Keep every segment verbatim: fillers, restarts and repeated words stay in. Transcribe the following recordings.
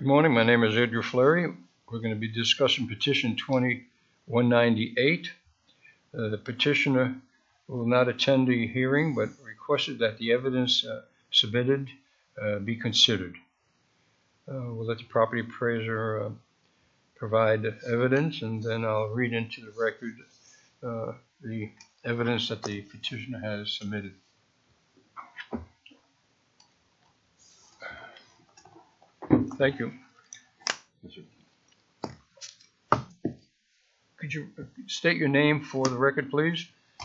morning. My name is Andrew Fleury. We're going to be discussing petition twenty-one ninety-eight. Uh, the petitioner will not attend the hearing, but requested that the evidence uh, submitted uh, be considered. Uh, we'll let the property appraiser uh, provide evidence, and then I'll read into the record uh, the evidence that the petitioner has submitted. Thank you. Could you state your name for the record, please?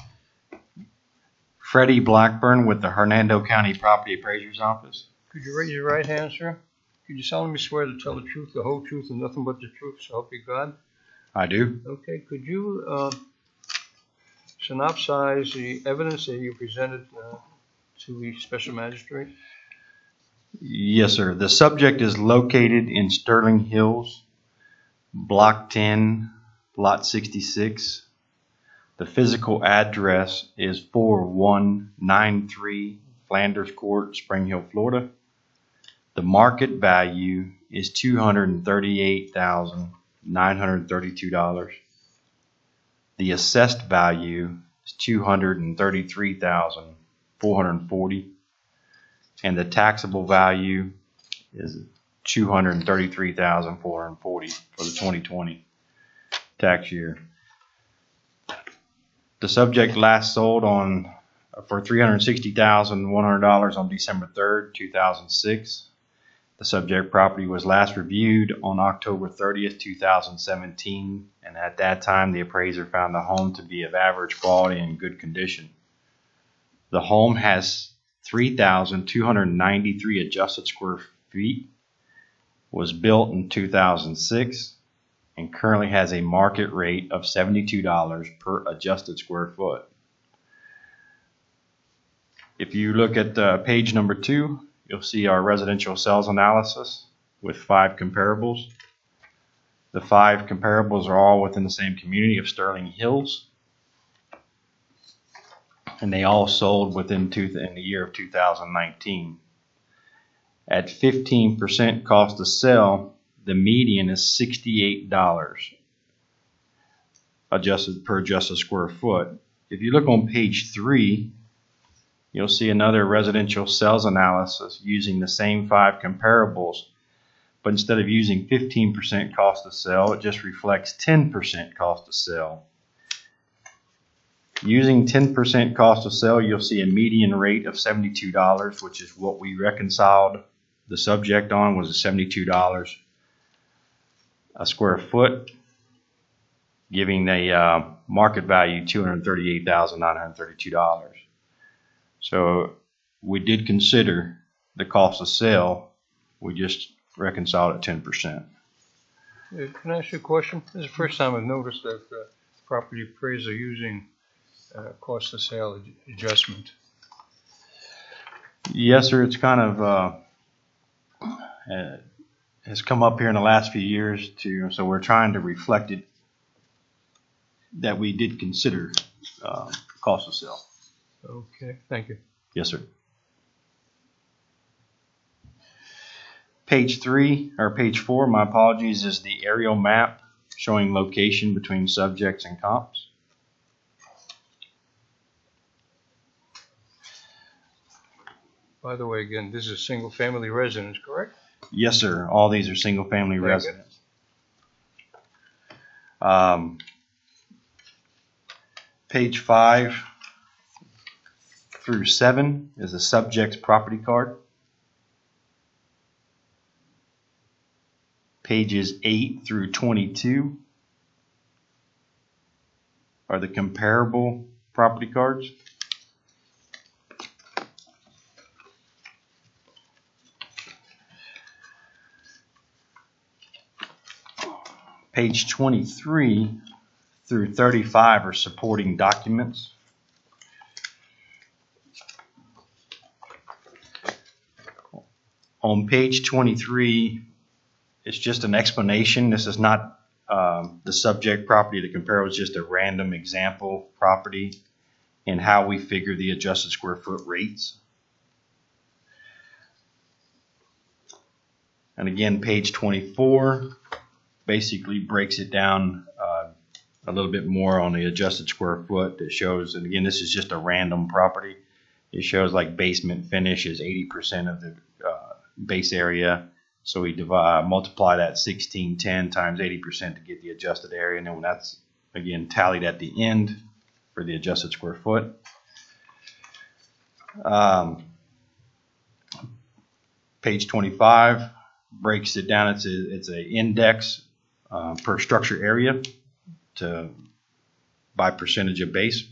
Freddie Blackburn with the Hernando County Property Appraiser's Office. Could you raise your right hand, sir? Could you solemnly swear to tell the truth, the whole truth, and nothing but the truth, so help you God? I do. Okay. Could you uh, synopsize the evidence that you presented uh, to the special magistrate? Yes, sir. The subject is located in Sterling Hills, Block ten, Lot sixty-six. The physical address is four one nine three Flanders Court, Spring Hill, Florida. The market value is two hundred thirty-eight thousand nine hundred thirty-two dollars. The assessed value is two hundred thirty-three thousand four hundred forty dollars. And the taxable value is two hundred thirty-three thousand four hundred forty dollars for the twenty twenty tax year. The subject last sold on for three hundred sixty thousand one hundred dollars on December third, two thousand six. The subject property was last reviewed on October thirtieth, two thousand seventeen, and at that time the appraiser found the home to be of average quality and good condition. The home has three thousand two hundred ninety-three adjusted square feet, was built in two thousand six, and currently has a market rate of seventy-two dollars per adjusted square foot. If you look at uh, page number two, you'll see our residential sales analysis with five comparables. The five comparables are all within the same community of Sterling Hills, and they all sold within two in the year of two thousand nineteen. At fifteen percent cost to sell, the median is sixty-eight dollars adjusted per adjusted square foot. If you look on page three, you'll see another residential sales analysis using the same five comparables, but instead of using fifteen percent cost to sell, it just reflects ten percent cost to sell. Using ten percent cost of sale, you'll see a median rate of seventy-two dollars, which is what we reconciled the subject on, was seventy-two dollars a square foot, giving the uh, market value two hundred thirty-eight thousand nine hundred thirty-two dollars. So we did consider the cost of sale. We just reconciled at ten percent. Uh, can I ask you a question? This is the first time I've noticed that uh, property appraiser using Uh, cost of sale ad adjustment. Yes, sir. It's kind of uh, uh, has come up here in the last few years too. So we're trying to reflect it that we did consider uh, cost of sale. Okay, thank you. Yes, sir. Page three or page four, my apologies, is the aerial map showing location between subjects and comps. By the way, again, this is a single-family residence, correct? Yes, sir. All these are single-family residents. Um, page five through seven is the subject's property card. Pages eight through twenty-two are the comparable property cards. Page twenty-three through thirty-five are supporting documents. On page twenty-three, it's just an explanation. This is not um, the subject property to compare. It was just a random example property and how we figure the adjusted square foot rates. And again, page twenty-four basically breaks it down uh, a little bit more on the adjusted square foot. That shows, and again, this is just a random property. It shows like basement finish is eighty percent of the uh, base area. So we divide, multiply that sixteen ten times eighty percent to get the adjusted area. And then when that's, again, tallied at the end for the adjusted square foot. Um, page twenty-five breaks it down. It's a, it's a index uh, per structure area to by percentage of base.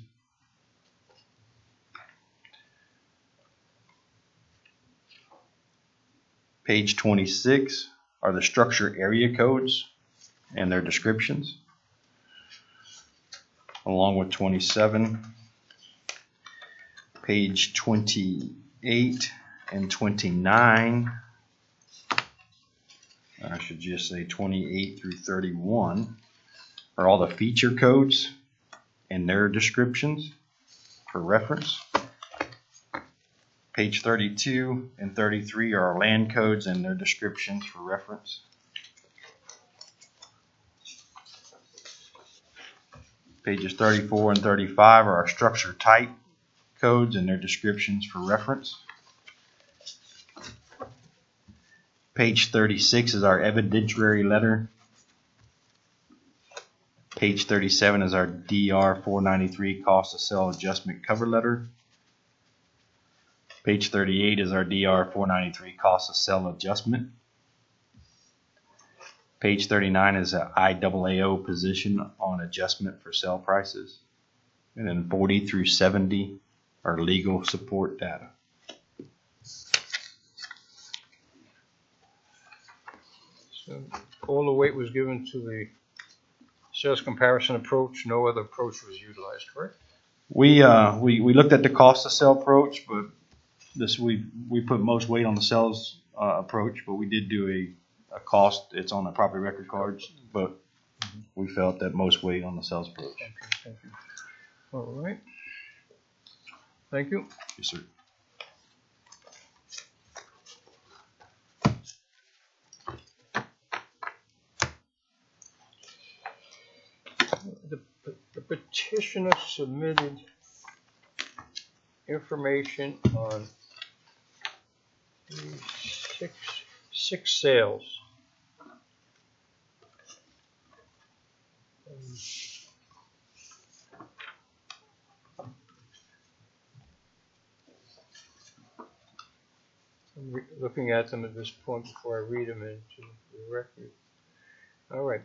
Page twenty-six are the structure area codes and their descriptions, along with twenty-seven. Page twenty-eight and twenty-nine, I should just say twenty-eight through thirty-one, are all the feature codes and their descriptions for reference. Page thirty-two and thirty-three are our land codes and their descriptions for reference. Pages thirty-four and thirty-five are our structure type codes and their descriptions for reference. Page thirty-six is our evidentiary letter. Page thirty-seven is our D R four ninety-three cost of sale adjustment cover letter. Page thirty-eight is our D R four ninety-three cost of sale adjustment. Page thirty-nine is an I A A O position on adjustment for sale prices. And then forty through seventy are legal support data. So all the weight was given to the sales comparison approach. No other approach was utilized, correct? We uh we, we looked at the cost of sale approach, but this we we put most weight on the sales uh, approach, but we did do a, a cost. It's on the property record cards, but we felt that most weight on the sales approach. Okay, thank you. All right. Thank you. Yes, sir. The, the petitioner submitted information on six six sales. Um, I'm re- looking at them at this point before I read them into the record. All right.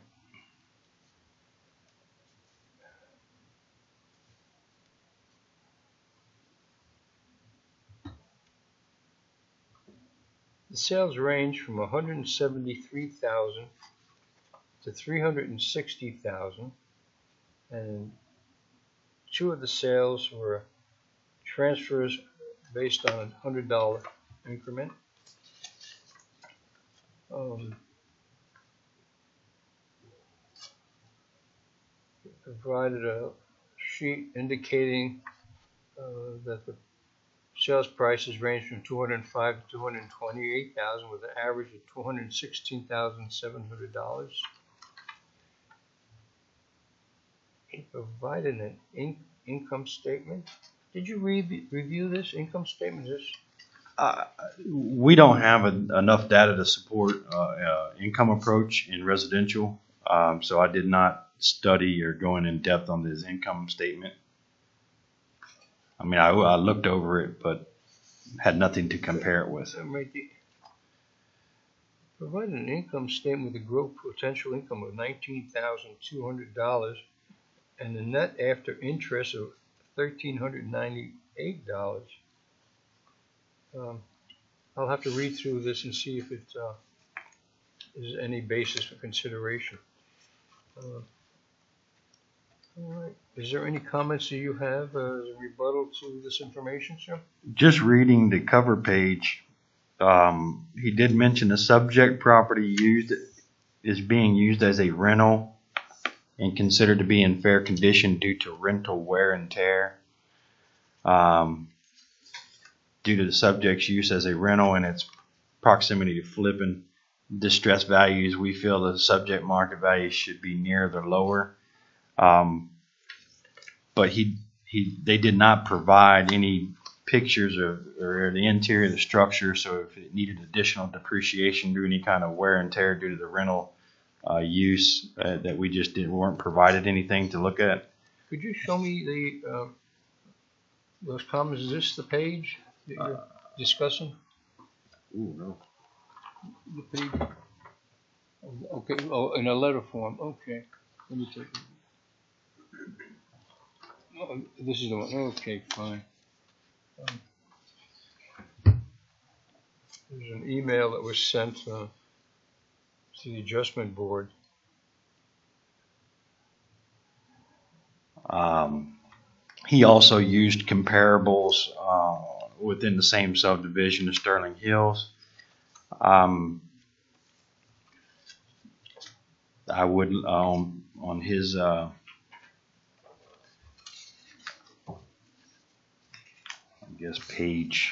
The sales range from one hundred seventy-three thousand dollars to three hundred sixty thousand dollars, and two of the sales were transfers based on a one hundred dollar increment. Um, provided a sheet indicating uh, that the sales prices range from two hundred five thousand dollars to two hundred twenty-eight thousand dollars with an average of two hundred sixteen thousand seven hundred dollars. He provided an in income statement. Did you re review this income statement? This Uh, we don't have a, enough data to support uh, uh, income approach in residential, um, so I did not study or go in in depth on this income statement. I mean, I, I looked over it, but had nothing to compare it with. Provided an income statement with a gross potential income of nineteen thousand two hundred dollars and a net after interest of one thousand three hundred ninety-eight dollars. Um, I'll have to read through this and see if it uh, is any basis for consideration. Uh, all right. Is there any comments that you have uh, as a rebuttal to this information, sir? Just reading the cover page, um, he did mention the subject property used is being used as a rental and considered to be in fair condition due to rental wear and tear. Um, due to the subject's use as a rental and its proximity to flipping, distressed values, we feel the subject market value should be near the lower. Um, but he he they did not provide any pictures of or the interior of the structure, so if it needed additional depreciation due to any kind of wear and tear due to the rental uh, use, uh, that we just didn't weren't provided anything to look at. Could you show me the, uh, those comments? Is this the page that you're discussing? Ooh, no. The page? Okay, oh, in a letter form, okay. Let me take it. Oh, this is the one, okay, fine. Um, There's an email that was sent uh, to the adjustment board. Um, he also used comparables uh, within the same subdivision of Sterling Hills. Um, I would um, on his uh, I guess page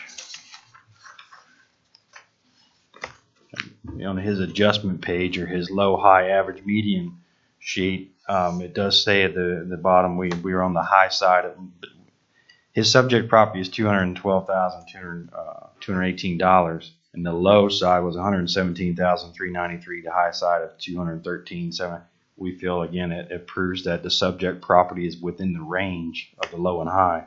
on his adjustment page or his low, high, average, median sheet. Um, it does say at the the bottom we we were on the high side of his subject property is two hundred twelve thousand two hundred eighteen dollars, and the low side was one hundred seventeen thousand three hundred ninety-three dollars. The high side of two hundred thirteen thousand seven hundred. We feel again it, it proves that the subject property is within the range of the low and high.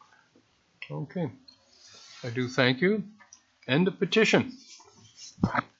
Okay, I do thank you. End of petition.